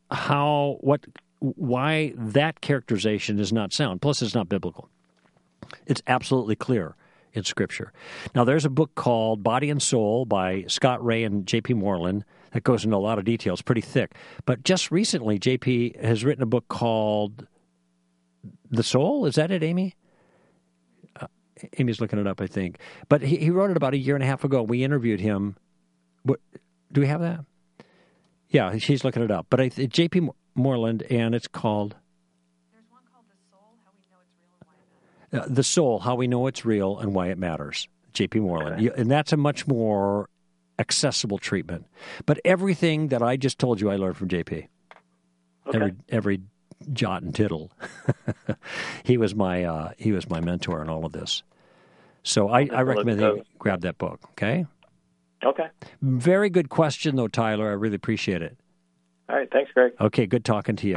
why that characterization is not sound. Plus, it's not biblical. It's absolutely clear in Scripture. Now, there's a book called Body and Soul by Scott Ray and J.P. Moreland that goes into a lot of details, pretty thick. But just recently, J.P. has written a book called The Soul. Is that it, Amy? Amy's looking it up, I think. But he wrote it about a year and a half ago. We interviewed him. Do we have that? Yeah, she's looking it up. But J.P. Moreland, and it's called... There's one called The Soul, How We Know It's Real and Why It Matters. The Soul, How We Know It's Real and Why It Matters. J.P. Moreland. Okay. And that's a much more accessible treatment. But everything that I just told you, I learned from J.P. Okay. Every jot and tittle. He was my mentor in all of this. So I recommend that you grab that book, okay? Okay. Very good question, though, Tyler. I really appreciate it. All right. Thanks, Greg. Okay, good talking to you.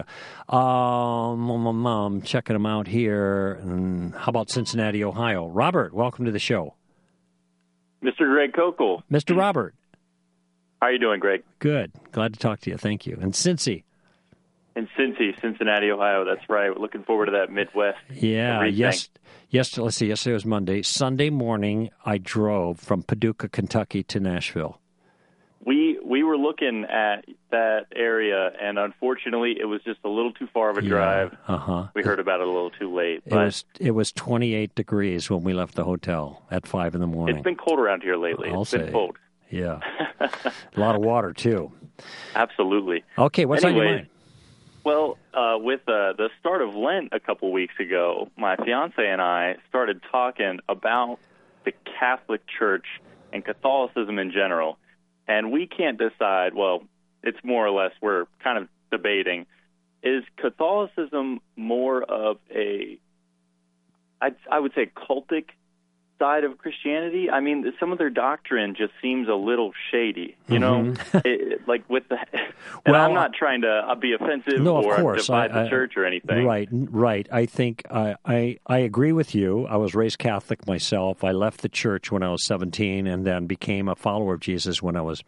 Checking them out here. How about Cincinnati, Ohio? Robert, welcome to the show. Mr. Greg Kokel. Mr. Robert. How are you doing, Greg? Good. Glad to talk to you. Thank you. And Cincy. In Cincinnati, Ohio. That's right. We're looking forward to that Midwest. Yeah. Yes. Let's see. Yesterday was Monday. Sunday morning, I drove from Paducah, Kentucky to Nashville. We were looking at that area, and unfortunately, it was just a little too far of a drive. We heard about it a little too late. But it was 28 degrees when we left the hotel at 5 in the morning. It's been cold around here lately. It's been cold. Yeah. A lot of water, too. Absolutely. Okay, what's on your mind? Well, with the start of Lent a couple weeks ago, my fiance and I started talking about the Catholic Church and Catholicism in general. And we can't decide, well, it's more or less we're kind of debating, is Catholicism more of I would say, cultic side of Christianity? I mean, some of their doctrine just seems a little shady, you know? Like with the... And well, I'm not trying to be offensive or divide the church or anything. Right. I think I agree with you. I was raised Catholic myself. I left the church when I was 17 and then became a follower of Jesus when I was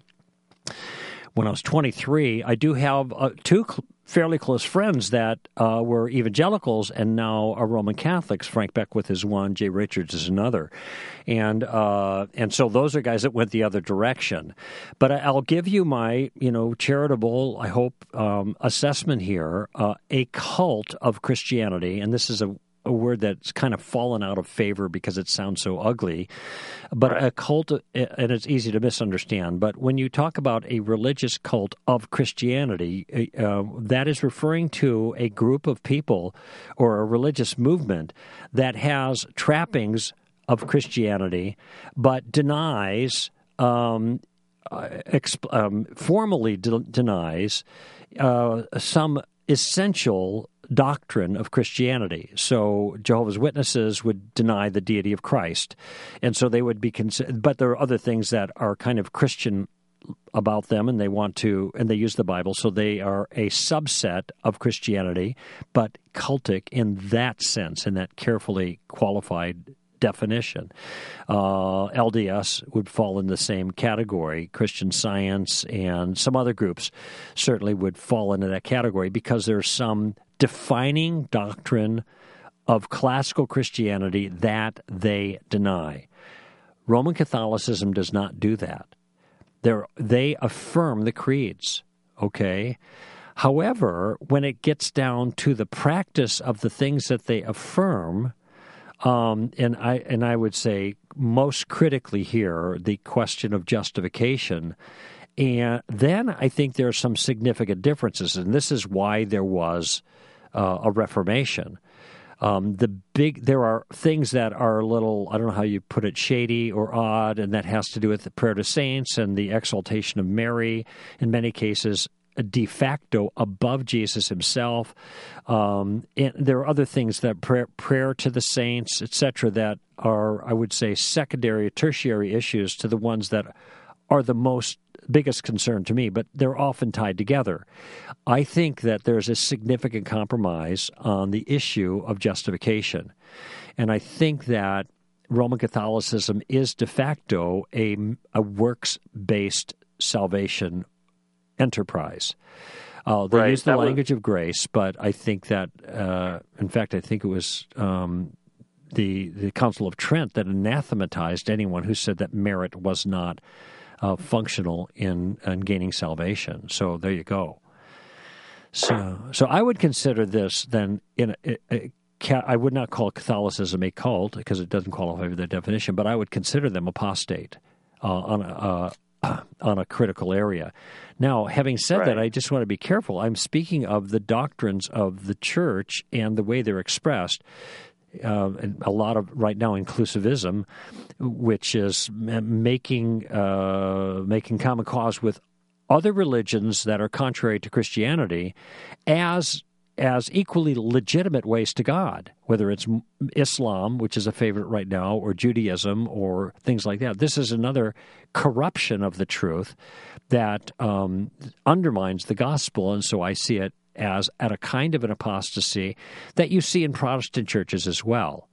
23. I do have two fairly close friends that were evangelicals and now are Roman Catholics. Frank Beckwith is one, Jay Richards is another. And so those are guys that went the other direction. But I'll give you my, charitable, I hope, assessment here. A cult of Christianity, and this is a word that's kind of fallen out of favor because it sounds so ugly, but right. A cult, and it's easy to misunderstand, but when you talk about a religious cult of Christianity, that is referring to a group of people or a religious movement that has trappings of Christianity, but denies, formally denies some essential doctrine of Christianity. So Jehovah's Witnesses would deny the deity of Christ, and so they would be but there are other things that are kind of Christian about them, and they use the Bible, so they are a subset of Christianity, but cultic in that sense, in that carefully qualified definition. LDS would fall in the same category. Christian Science and some other groups certainly would fall into that category because there's some defining doctrine of classical Christianity that they deny. Roman Catholicism does not do that. They affirm the creeds, okay? However, when it gets down to the practice of the things that they affirm, and I would say most critically here, the question of justification, and then I think there are some significant differences, and this is why there was a Reformation. There are things that are a little, I don't know how you put it, shady or odd, and that has to do with the prayer to saints and the exaltation of Mary, in many cases, de facto above Jesus himself. And there are other things that prayer to the saints, etc., that are, I would say, secondary, tertiary issues to the ones that are the biggest concern to me, but they're often tied together. I think that there's a significant compromise on the issue of justification. And I think that Roman Catholicism is de facto a works-based salvation enterprise. They use the language of grace, but I think that, in fact, I think it was the Council of Trent that anathematized anyone who said that merit was not functional in gaining salvation. So there you go. So I would consider this then I would not call Catholicism a cult because it doesn't qualify for the definition, but I would consider them apostate on a critical area. Now, having said that, I just want to be careful. I'm speaking of the doctrines of the church and the way they're expressed. And a lot of right now inclusivism, which is making common cause with other religions that are contrary to Christianity as equally legitimate ways to God, whether it's Islam, which is a favorite right now, or Judaism, or things like that. This is another corruption of the truth that undermines the gospel, and so I see it as at a kind of an apostasy that you see in Protestant churches as well.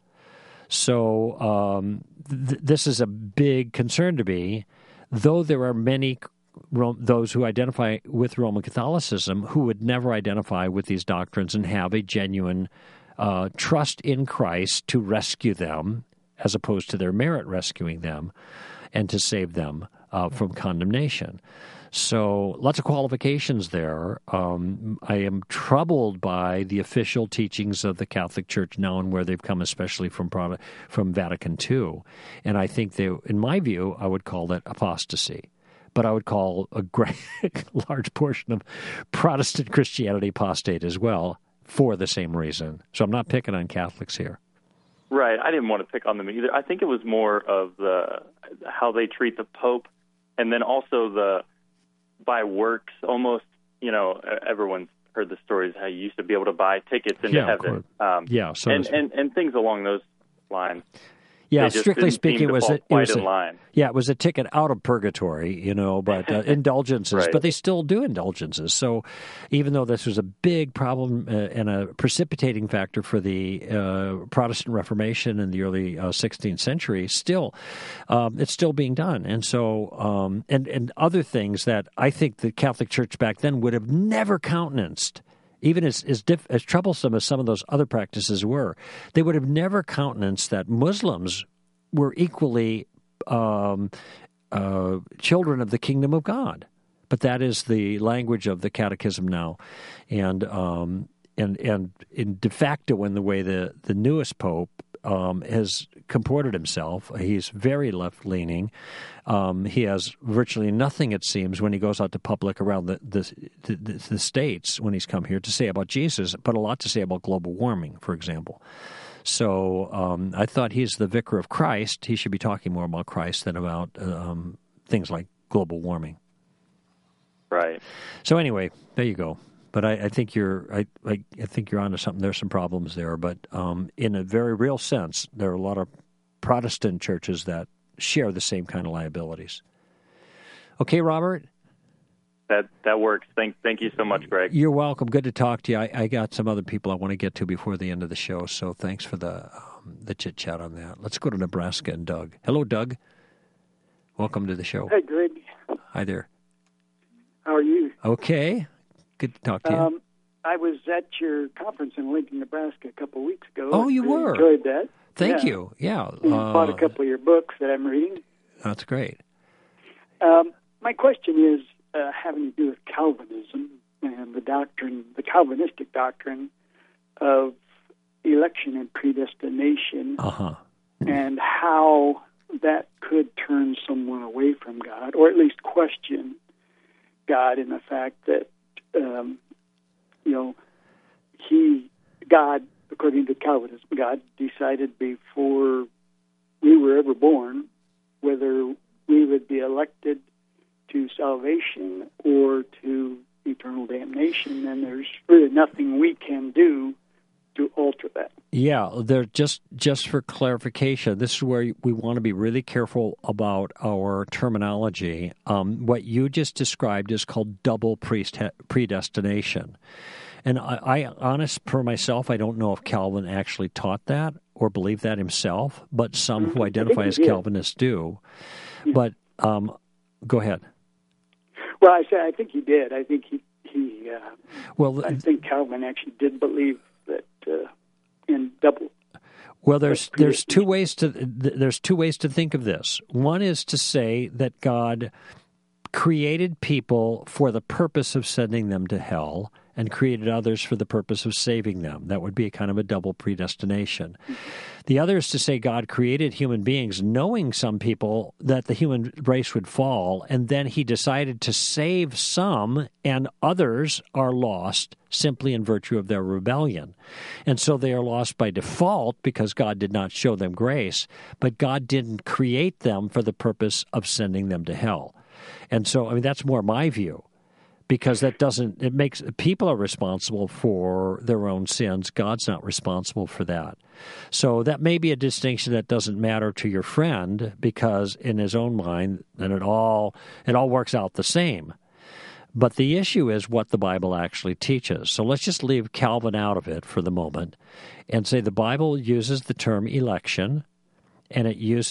So this is a big concern to me, though there are many those who identify with Roman Catholicism who would never identify with these doctrines and have a genuine trust in Christ to rescue them, as opposed to their merit rescuing them and to save them from condemnation. So lots of qualifications there. I am troubled by the official teachings of the Catholic Church now and where they've come, especially from Vatican II. And I think in my view, I would call that apostasy. But I would call a great large portion of Protestant Christianity apostate as well for the same reason. So I'm not picking on Catholics here. Right. I didn't want to pick on them either. I think it was more of how they treat the Pope, and then also by works, almost, everyone's heard the stories how you used to be able to buy tickets into heaven. And things along those lines. Yeah, strictly speaking, it was a ticket out of purgatory, but indulgences. Right. But they still do indulgences. So even though this was a big problem and a precipitating factor for the Protestant Reformation in the early 16th century, still, it's still being done. And so, and other things that I think the Catholic Church back then would have never countenanced. Even as troublesome as some of those other practices were, they would have never countenanced that Muslims were equally children of the kingdom of God. But that is the language of the Catechism now, and in de facto, in the way the newest Pope has comported himself, he's very left-leaning. He has virtually nothing, it seems, when he goes out to public around the States when he's come here to say about Jesus, but a lot to say about global warming, for example. So I thought he's the vicar of Christ. He should be talking more about Christ than about things like global warming. Right. So anyway, there you go. But I think I think you're onto something. There's some problems there, but in a very real sense, there are a lot of Protestant churches that share the same kind of liabilities. Okay, Robert? That works. Thank you so much, Greg. You're welcome. Good to talk to you. I got some other people I want to get to before the end of the show, so thanks for the the chit-chat on that. Let's go to Nebraska and Doug. Hello, Doug. Welcome to the show. Hey, Greg. Hi there. How are you? Okay. Good to talk to you. I was at your conference in Lincoln, Nebraska a couple of weeks ago. Oh, you were? Enjoyed that. Thank you. Yeah. Bought a couple of your books that I'm reading. That's great. My question is having to do with Calvinism and the doctrine, the Calvinistic doctrine of election and predestination, and how that could turn someone away from God, or at least question God in the fact that, God, according to Calvinism, God decided before we were ever born whether we would be elected to salvation or to eternal damnation, and there's really nothing we can do to alter that. Yeah, just for clarification, this is where we want to be really careful about our terminology. What you just described is called double predestination. And I honest for myself, I don't know if Calvin actually taught that or believed that himself, but some who identify as Calvinists do. But go ahead. Well, I think he did. I think he I think Calvin actually did believe that in double. Well, there's two ways to think of this. One is to say that God created people for the purpose of sending them to hell and created others for the purpose of saving them. That would be a kind of a double predestination. The other is to say God created human beings knowing some people that the human race would fall, and then he decided to save some, and others are lost simply in virtue of their rebellion. And so they are lost by default because God did not show them grace, but God didn't create them for the purpose of sending them to hell. And so, that's more my view. Because it makes people are responsible for their own sins. God's not responsible for that. So that may be a distinction that doesn't matter to your friend, because in his own mind, then it all works out the same. But the issue is what the Bible actually teaches. So let's just leave Calvin out of it for the moment and say the Bible uses the term election, and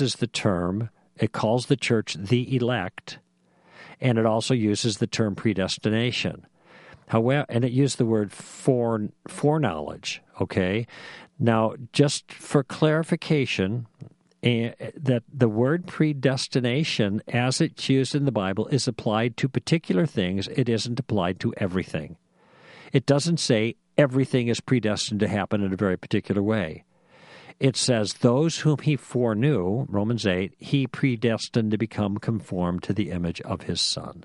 it calls the church the elect, and it also uses the term predestination. However, and it used the word foreknowledge, okay? Now, just for clarification, that the word predestination, as it's used in the Bible, is applied to particular things. It isn't applied to everything. It doesn't say everything is predestined to happen in a very particular way. It says, those whom he foreknew, Romans 8, he predestined to become conformed to the image of his Son.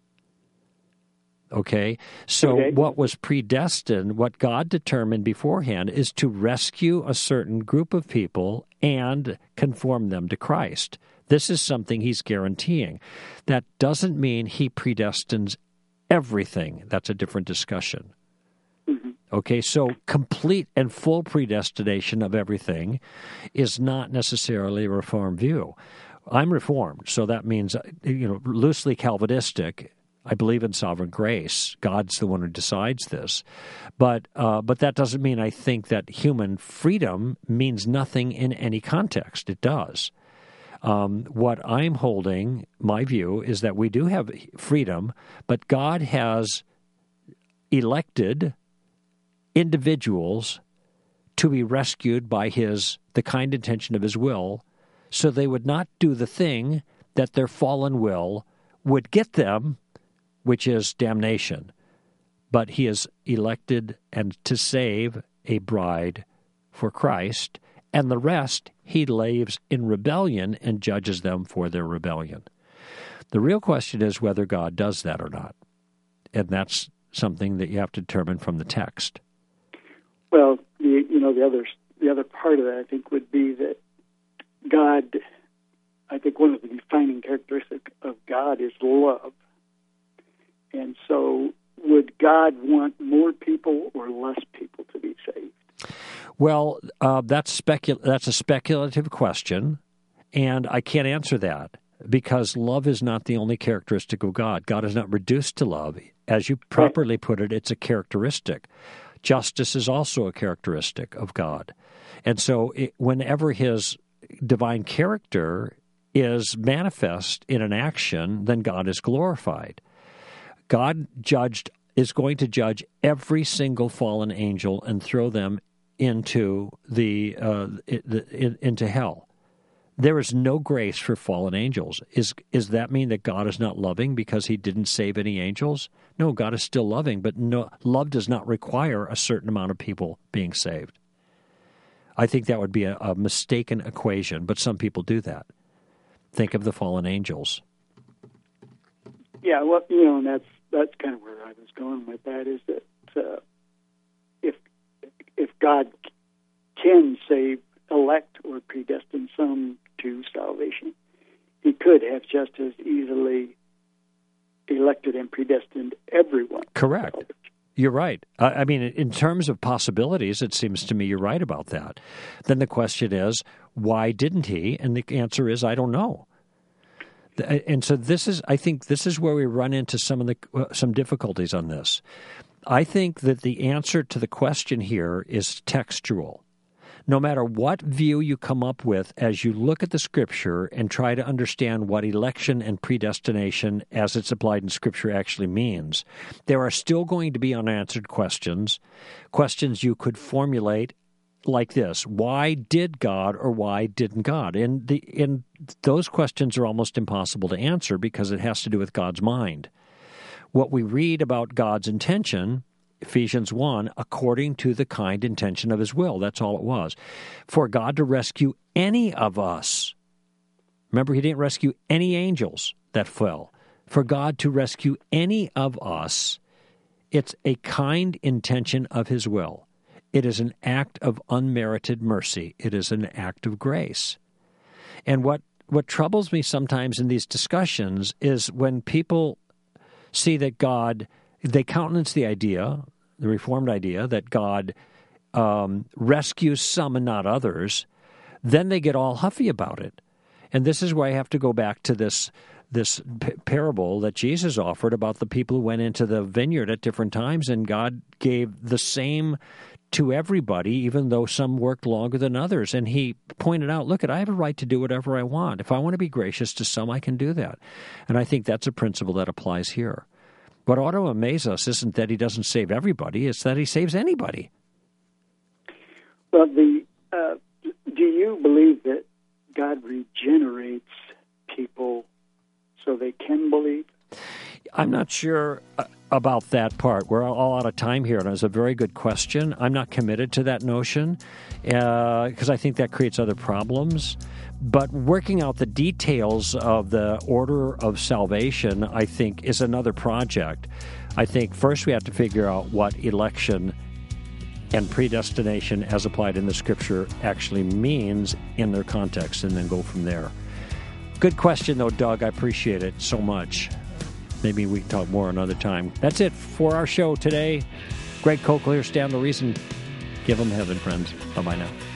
Okay? So what was predestined, what God determined beforehand, is to rescue a certain group of people and conform them to Christ. This is something he's guaranteeing. That doesn't mean he predestines everything. That's a different discussion. Okay, so complete and full predestination of everything is not necessarily a Reformed view. I'm Reformed, so that means, loosely Calvinistic. I believe in sovereign grace. God's the one who decides this. But that doesn't mean I think that human freedom means nothing in any context. It does. What I'm holding, my view, is that we do have freedom, but God has elected individuals to be rescued by the kind intention of his will, so they would not do the thing that their fallen will would get them, which is damnation. But he has elected and to save a bride for Christ, and the rest he leaves in rebellion and judges them for their rebellion. The real question is whether God does that or not, and that's something that you have to determine from the text. Well, the other part of that, I think, would be that God, I think one of the defining characteristics of God is love. And so would God want more people or less people to be saved? Well, that's a speculative question, and I can't answer that because love is not the only characteristic of God. God is not reduced to love. As you properly put it, it's a characteristic. Justice is also a characteristic of God. And so whenever his divine character is manifest in an action, then God is glorified. God is going to judge every single fallen angel and throw them into into hell. There is no grace for fallen angels. Is that mean that God is not loving because he didn't save any angels? No, God is still loving, but love does not require a certain amount of people being saved. I think that would be a mistaken equation, but some people do that. Think of the fallen angels. Yeah, well, and that's kind of where I was going with that, is that if God can save, elect, or predestine some to salvation, he could have just as easily elected and predestined everyone. Correct. You're right. I mean, in terms of possibilities, it seems to me you're right about that. Then the question is, why didn't he? And the answer is, I don't know. And so I think this is where we run into some difficulties on this. I think that the answer to the question here is textual. No matter what view you come up with as you look at the Scripture and try to understand what election and predestination as it's applied in Scripture actually means, there are still going to be unanswered questions you could formulate like this: why did God or why didn't God? And those questions are almost impossible to answer because it has to do with God's mind. What we read about God's intention, Ephesians 1, according to the kind intention of his will. That's all it was. For God to rescue any of us. Remember, he didn't rescue any angels that fell. For God to rescue any of us, it's a kind intention of his will. It is an act of unmerited mercy. It is an act of grace. And what troubles me sometimes in these discussions is when people see that God, they countenance the idea, the Reformed idea, that God rescues some and not others, then they get all huffy about it. And this is where I have to go back to this parable that Jesus offered about the people who went into the vineyard at different times, and God gave the same to everybody, even though some worked longer than others. And he pointed out, look, I have a right to do whatever I want. If I want to be gracious to some, I can do that. And I think that's a principle that applies here. What ought to amaze us isn't that he doesn't save everybody, it's that he saves anybody. Well, do you believe that God regenerates people so they can believe? I'm not sure about that part. We're all out of time here, and it's a very good question. I'm not committed to that notion because I think that creates other problems. But working out the details of the order of salvation, I think, is another project. I think first we have to figure out what election and predestination as applied in the Scripture actually means in their context, and then go from there. Good question, though, Doug. I appreciate it so much. Maybe we can talk more another time. That's it for our show today. Greg Kokel here, Stand to Reason. Give them heaven, friends. Bye-bye now.